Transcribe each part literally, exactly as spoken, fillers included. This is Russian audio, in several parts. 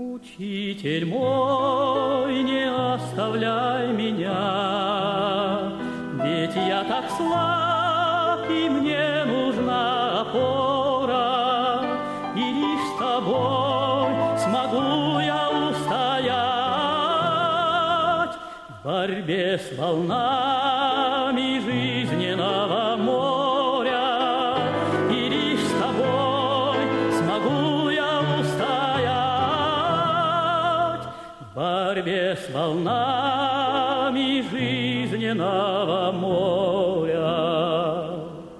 Учитель мой, не оставляй меня, ведь я так слаб, и мне нужна опора, и лишь с тобой смогу я устоять в борьбе с волнами жизненного моря, и лишь с тобой смогу я устоять в борьбе с волнами жизненного моря.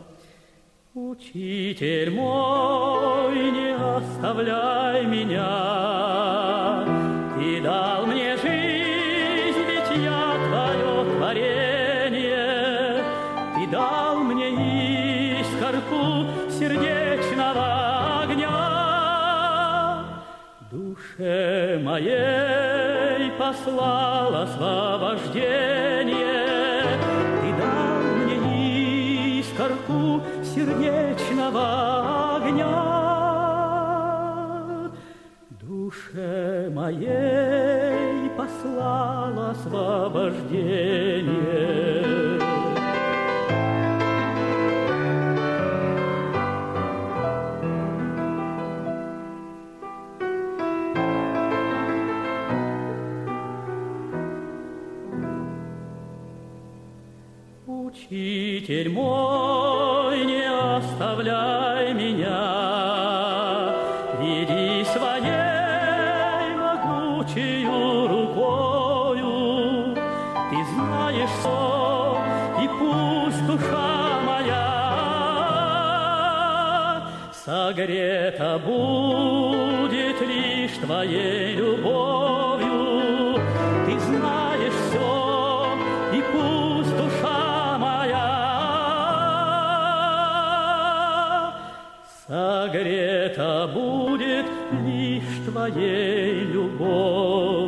Учитель мой, не оставляй меня, ты дал мне жизнь, ведь я твое творение, ты дал мне искорку сердечного огня, душе моей послал освобождение, ты дал мне искорку сердечного огня, душе моей послал освобождение. Учитель мой, не оставляй меня, веди своей могучею рукою. Ты знаешь все, и пусть душа моя согрета будет лишь твоей любовью. Ты знаешь все, и пусть душа моя согрета будет лишь твоей любовью.